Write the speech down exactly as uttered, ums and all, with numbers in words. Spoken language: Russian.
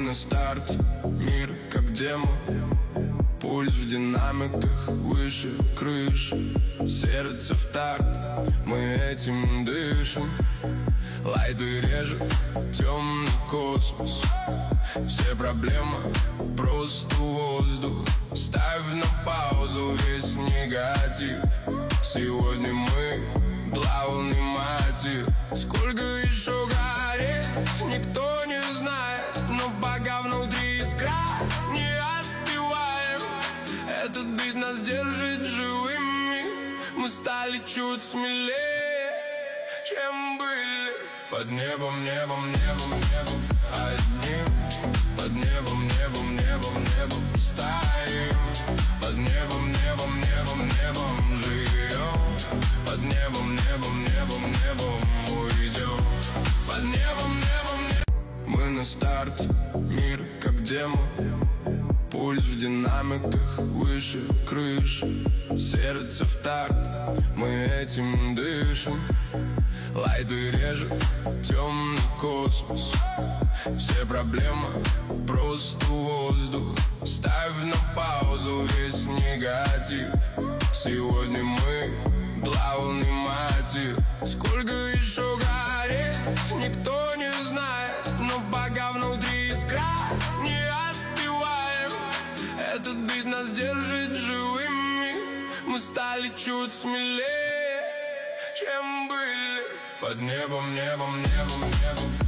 на старте, мир как демо. Пульс в динамиках выше крыши, сердце в такт, мы этим дышим. Лайды режет темный космос, все проблемы просто воздух. Ставь на паузу весь негатив, сегодня мы главный мотив. Сколько еще гореть, никто не знает, но пока внутри искра, не остываем. Этот бит нас держит живыми, мы стали чуть смелее, чем были. Под небом, небом, небом, небом одним, под небом, небом, небом, небом стоим. Под небом, небом, небом, небом живем. Под небом, небом, небом, небом уйдем. Под небом, небом, небом. Мы на старте, мир как демо. Пульс в динамиках выше крыши, сердце в такт, мы этим дышим. Лайды режет темный космос, все проблемы просто воздух. Ставь на паузу весь негатив, сегодня мы главный мотив. Сколько еще гореть, никто не знает, но пока внутри искра, не остываем. Этот бит нас держит живыми, мы стали чуть смелее, чем были. Под небом, небом, небом, небом